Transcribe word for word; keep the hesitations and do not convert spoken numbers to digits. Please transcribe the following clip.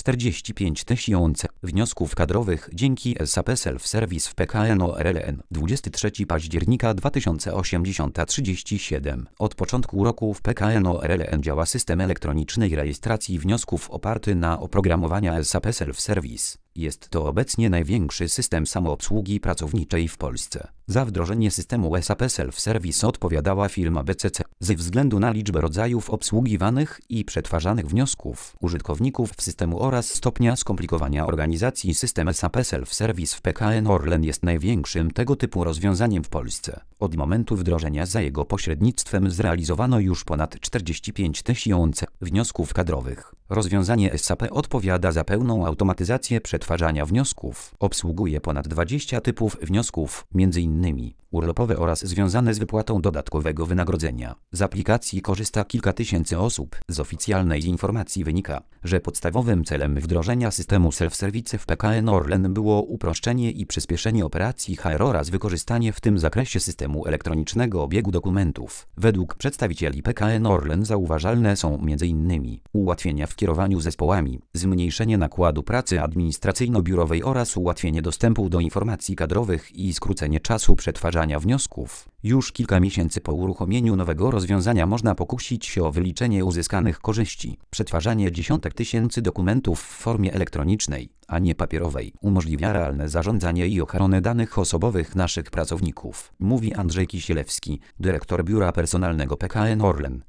czterdzieści pięć tysięcy wniosków kadrowych dzięki S A P Self-Service w P K N O R L N. dwudziestego trzeciego października dwa tysiące osiemdziesiąt trzydzieści siedem. Od początku roku w P K N O R L N działa system elektronicznej rejestracji wniosków oparty na oprogramowaniu S A P Self-Service. Jest to obecnie największy system samoobsługi pracowniczej w Polsce. Za wdrożenie systemu S A P Self-Service odpowiadała firma B C C. Ze względu na liczbę rodzajów obsługiwanych i przetwarzanych wniosków użytkowników w systemu oraz stopnia skomplikowania organizacji, system S A P Self-Service w P K N O R L N jest największym tego typu rozwiązaniem w Polsce. Od momentu wdrożenia za jego pośrednictwem zrealizowano już ponad czterdzieści pięć tysięcy wniosków kadrowych. Rozwiązanie S A P odpowiada za pełną automatyzację przetwarzania wniosków. Obsługuje ponad dwadzieścia typów wniosków, m.in. urlopowe oraz związane z wypłatą dodatkowego wynagrodzenia. Z aplikacji korzysta kilka tysięcy osób. Z oficjalnej informacji wynika, że podstawowym celem wdrożenia systemu Self-Service w P K N O R L N było uproszczenie i przyspieszenie operacji H R oraz wykorzystanie w tym zakresie systemu elektronicznego obiegu dokumentów. Według przedstawicieli P K N O R L N zauważalne są m.in. ułatwienia w kierowaniu zespołami, zmniejszenie nakładu pracy administracyjno-biurowej oraz ułatwienie dostępu do informacji kadrowych i skrócenie czasu przetwarzania wniosków. Już kilka miesięcy po uruchomieniu nowego rozwiązania można pokusić się o wyliczenie uzyskanych korzyści. Przetwarzanie dziesiątek tysięcy dokumentów w formie elektronicznej, a nie papierowej, umożliwia realne zarządzanie i ochronę danych osobowych naszych pracowników, mówi Andrzej Kisielewski, dyrektor biura personalnego P K N O R L N.